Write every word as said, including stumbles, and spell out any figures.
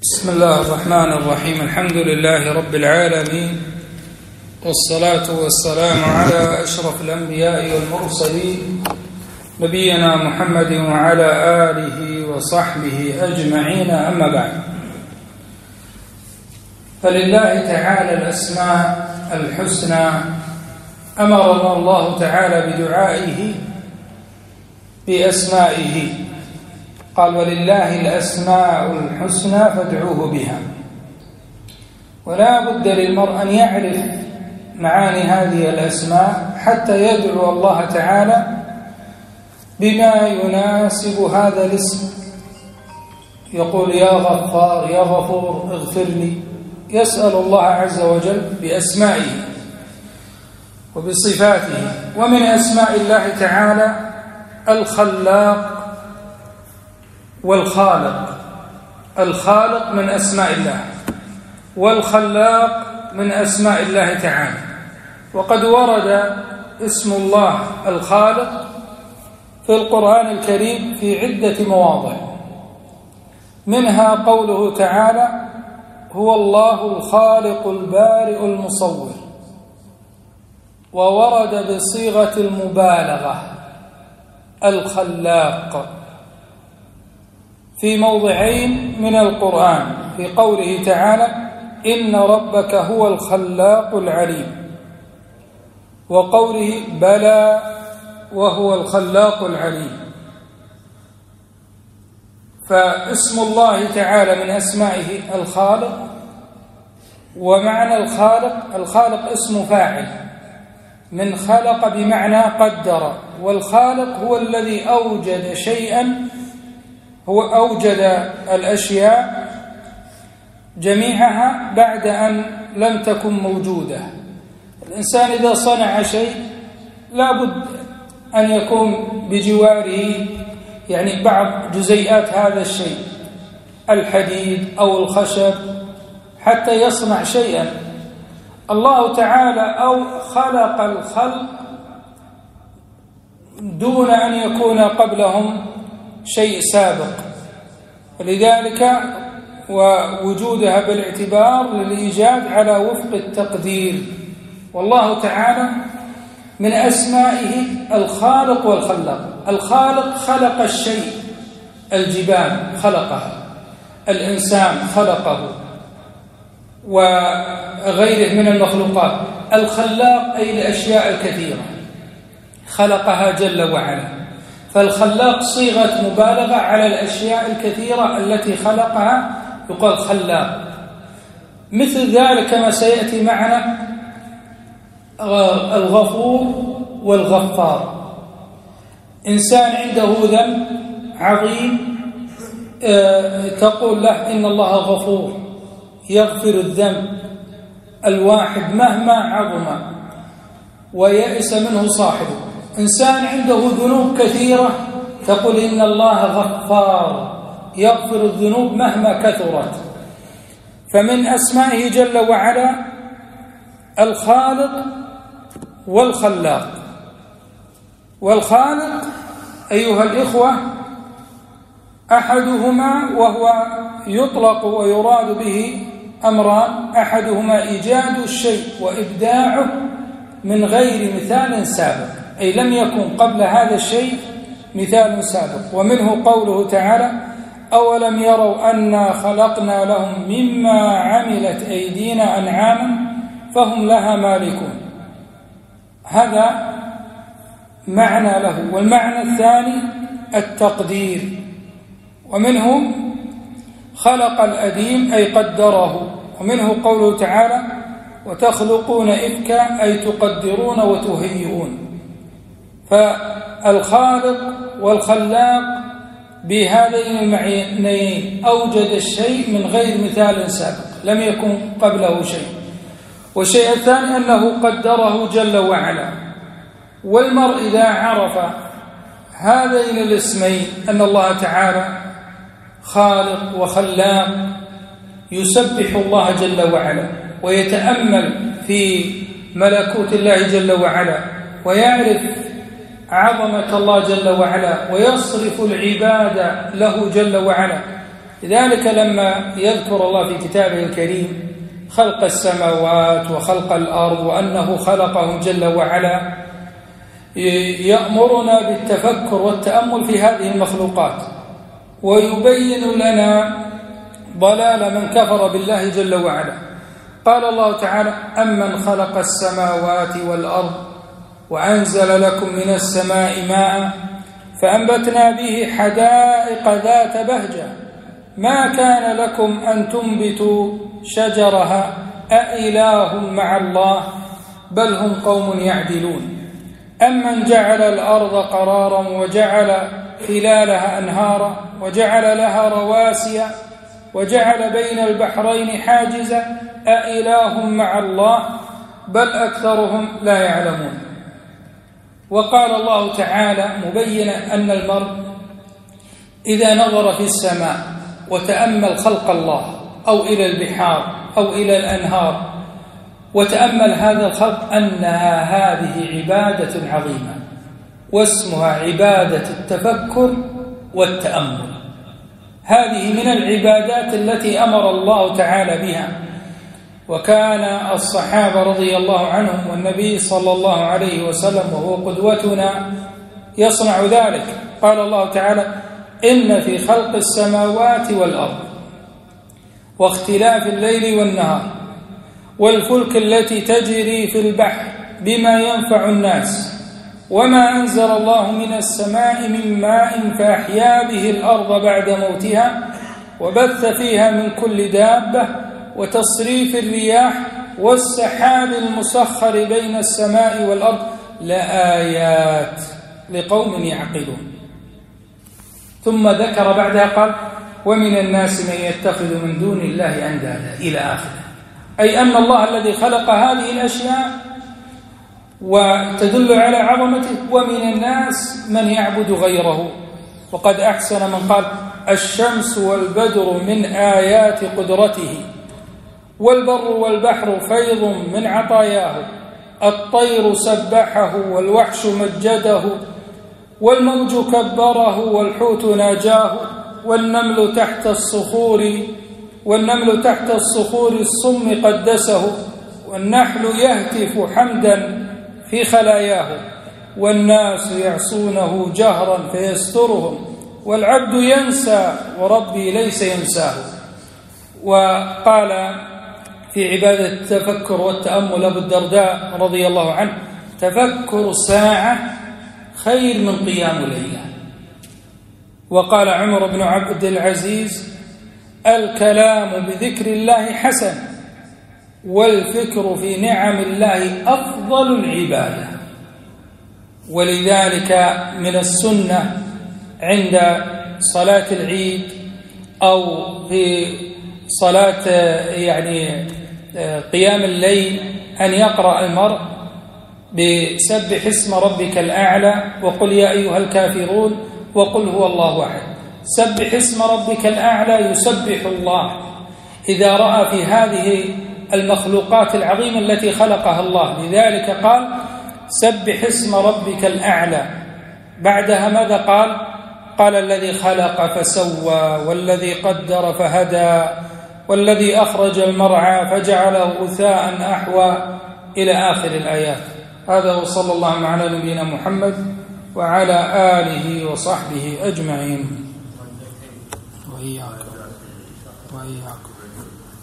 بسم الله الرحمن الرحيم. الحمد لله رب العالمين، والصلاة والسلام على أشرف الأنبياء والمرسلين نبينا محمد وعلى آله وصحبه أجمعين، أما بعد. فلله تعالى الأسماء الحسنى، أمرنا الله تعالى بدعائه بأسمائه، قال: ولله الأسماء الحسنى فادعوه بها. ولا بد للمرء أن يعرف معاني هذه الأسماء حتى يدعو الله تعالى بما يناسب هذا الاسم. يقول: يا غفار، يا غفور، اغفر لي. يسأل الله عز وجل بأسمائه وبصفاته. ومن أسماء الله تعالى الخلاق والخالق. الخالق من أسماء الله، والخلاق من أسماء الله تعالى. وقد ورد اسم الله الخالق في القرآن الكريم في عدة مواضع، منها قوله تعالى: هو الله الخالق البارئ المصور. وورد بصيغة المبالغة الخلاق في موضعين من القرآن، في قوله تعالى: إن ربك هو الخلاق العليم، وقوله: بلى وهو الخلاق العليم. فاسم الله تعالى من أسمائه الخالق. ومعنى الخالق، الخالق اسم فاعل من خلق بمعنى قدر، والخالق هو الذي أوجد شيئا، هو أوجد الأشياء جميعها بعد أن لم تكن موجودة. الإنسان إذا صنع شيء لا بد أن يكون بجواره يعني بعض جزيئات هذا الشيء، الحديد أو الخشب، حتى يصنع شيئا. الله تعالى أو خلق الخلق دون أن يكون قبلهم شيء سابق، ولذلك ووجودها بالاعتبار للإيجاد على وفق التقدير. والله تعالى من أسمائه الخالق والخلاق. الخالق خلق الشيء، الجبال خلقها، الإنسان خلقه، وغيره من المخلوقات. الخلاق أي الأشياء الكثيرة خلقها جل وعلا. فالخلاق صيغة مبالغة على الأشياء الكثيرة التي خلقها، يقال خلاق. مثل ذلك كما سيأتي معنا الغفور والغفار. إنسان عنده ذنب عظيم تقول له إن الله غفور يغفر الذنب الواحد مهما عظم ويأس منه صاحبه. إنسان عنده ذنوب كثيرة تقول إن الله غفار يغفر الذنوب مهما كثرت. فمن أسمائه جل وعلا الخالق والخلاق. والخالق أيها الإخوة أحدهما، وهو يطلق ويراد به أمران: أحدهما إيجاد الشيء وإبداعه من غير مثال سابق، أي لم يكن قبل هذا الشيء مثال سابق. ومنه قوله تعالى: أولم يروا أنا خلقنا لهم مما عملت أيدينا أنعاما فهم لها مالكون. هذا معنى له. والمعنى الثاني التقدير. ومنه خلق الأديم أي قدره. ومنه قوله تعالى: وتخلقون إفكا أي تقدرون وتهيئون. فالخالق والخلاق بهذين المعنيين أوجد الشيء من غير مثال سابق، لم يكن قبله شيء. والشيء الثاني أنه قدره جل وعلا. والمرء إذا عرف هذين الاسمين أن الله تعالى خالق وخلاق يسبح الله جل وعلا، ويتأمل في ملكوت الله جل وعلا، ويعرف عظمة الله جل وعلا، ويصرف العبادة له جل وعلا، لذلك لما يذكر الله في كتابه الكريم خلق السماوات وخلق الأرض وأنه خلقهم جل وعلا يأمرنا بالتفكر والتأمل في هذه المخلوقات، ويبين لنا ضلال من كفر بالله جل وعلا. قال الله تعالى: أمن خلق السماوات والأرض وأنزل لكم من السماء ماء فأنبتنا به حدائق ذات بهجة ما كان لكم أن تنبتوا شجرها أإله مع الله بل هم قوم يعدلون. أمن جعل الأرض قرارا وجعل خلالها أنهارا وجعل لها رواسي وجعل بين البحرين حاجزا أإله مع الله بل أكثرهم لا يعلمون. وقال الله تعالى مبينا أن المرء إذا نظر في السماء وتأمل خلق الله أو إلى البحار أو إلى الأنهار وتأمل هذا الخلق أنها هذه عبادة عظيمة، واسمها عبادة التفكر والتأمل. هذه من العبادات التي أمر الله تعالى بها، وكان الصحابة رضي الله عنهم والنبي صلى الله عليه وسلم وهو قدوتنا يصنع ذلك. قال الله تعالى: إن في خلق السماوات والأرض واختلاف الليل والنهار والفلك التي تجري في البحر بما ينفع الناس وما أنزل الله من السماء من ماء فأحيا به الأرض بعد موتها وبث فيها من كل دابة وتصريف الرياح والسحاب المسخر بين السماء والأرض لآيات لقوم يعقلون. ثم ذكر بعدها قال: ومن الناس من يتخذ من دون الله أندادا إلى آخره، أي أن الله الذي خلق هذه الأشياء وتدل على عظمته، ومن الناس من يعبد غيره. وقد أحسن من قال: الشمس والبدر من آيات قدرته والبر والبحر فيض من عطاياه الطير سبحه والوحش مجده والموج كبره والحوت ناجاه والنمل تحت الصخور والنمل تحت الصخور الصم قدسه والنحل يهتف حمدا في خلاياه والناس يعصونه جهرا فيسترهم والعبد ينسى وربي ليس ينساه. وقال في عبادة التفكر والتأمل أبو الدرداء رضي الله عنه: تفكر ساعة خير من قيام ليلة. وقال عمر بن عبد العزيز: الكلام بذكر الله حسن والفكر في نعم الله أفضل العبادة. ولذلك من السنة عند صلاة العيد أو في صلاة يعني قيام الليل أن يقرأ المرء بسبح اسم ربك الأعلى وقل يا أيها الكافرون وقل هو الله أحد. سبح اسم ربك الأعلى يسبح الله إذا رأى في هذه المخلوقات العظيمة التي خلقها الله. لذلك قال: سبح اسم ربك الأعلى. بعدها ماذا قال؟ قال: الذي خلق فسوى والذي قدر فهدى والذي أخرج المرعى فجعله غثاء أحوى إلى آخر الآيات. هذا وصلى الله على نبينا محمد وعلى آله وصحبه أجمعين. وإياكم وإياكم.